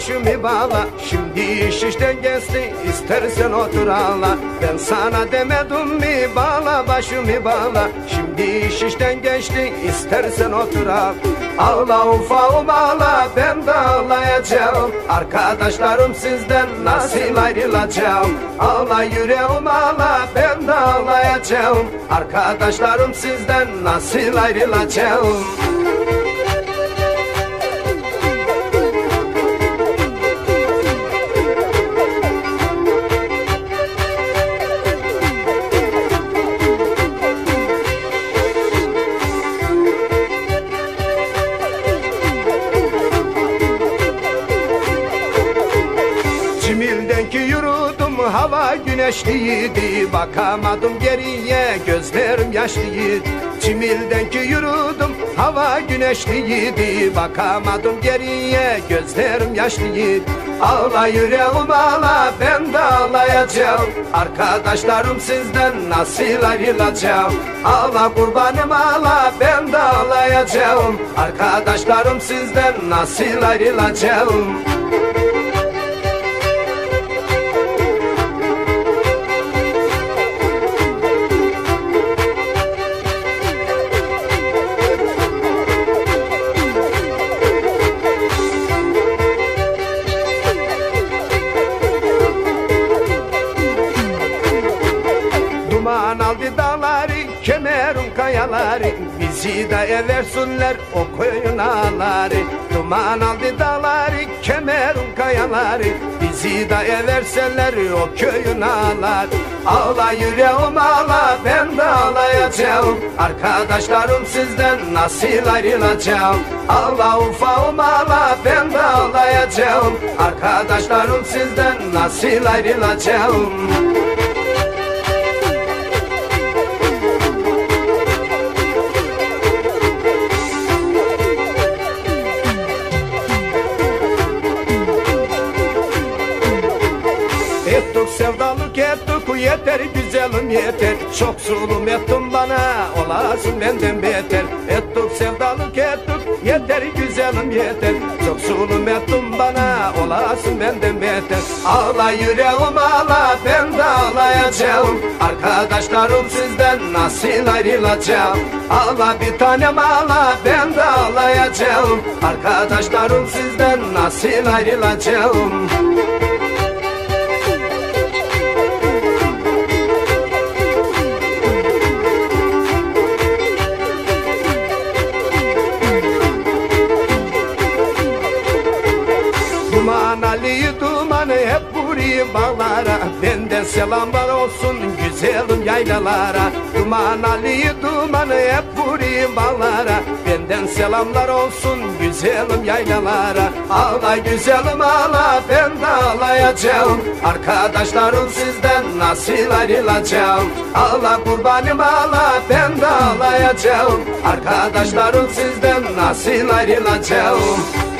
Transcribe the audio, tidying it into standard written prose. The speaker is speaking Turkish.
başımı bağla. Şimdi iş işten geçti, istersen otur ağla. Ben sana demedim mi bağla başımı bağla. Şimdi iş işten geçti, istersen otur ağla. Ağla ufağım ağla, ben de ağlayacağım. Arkadaşlarım sizden nasıl ayrılacağım? Ağla yüreğim ağla, ben de ağlayacağım. Arkadaşlarım sizden nasıl ayrılacağım? Cimil'den ki yürüdüm, hava güneşliydi. Bakamadım geriye, gözlerim yaşlıydı. Cimil'den ki yürüdüm, hava güneşliydi. Bakamadım geriye, gözlerim yaşlıydı. Ağla yüreğim ağla, ben de ağlayacağım. Arkadaşlarım sizden nasıl ayrılacağım? Ağla kurbanım ağla, ben de ağlayacağım. Arkadaşlarım sizden nasıl ayrılacağım? Duman aldı dağları, Kemerun kayaları. Bizi de eversinler o koyun ağları. Duman aldı dağları, Kemerun kayaları. Bizi de eversenler o köyün ağlar. Ağla yüreğim ağla, ben de ağlayacağım. Arkadaşlarım sizden nasıl ayrılacağım? Ağla ufağım ağla, ben de ağlayacağım. Arkadaşlarım sizden nasıl ayrılacağım? Ettik sevdalık ettik, yeter güzelim yeter. Çok zulüm ettin bana, olasın benden beter. Ettik sevdalık ettik, yeter güzelim yeter. Çok zulüm ettin bana, olasın benden beter. Ağla yüreğim ağla, ben de ağlayacağım. Arkadaşlarım sizden nasıl ayrılacağım? Ağla bir tanem ağla, ben de ağlayacağım. Arkadaşlarım sizden nasıl ayrılacağım? Duman Ali dumanı hep vuruyor bağlara. Benden selamlar olsun güzelim yaylalara. Duman Ali dumanı hep vuruyor bağlara. Benden selamlar olsun güzelim yaylalara. Ağla güzelim ağla, ben de ağlayacağım. Arkadaşlarım sizden nasıl ayrılacağım? Ağla kurbanım ağla, ben de ağlayacağım. Arkadaşlarım sizden nasıl ayrılacağım?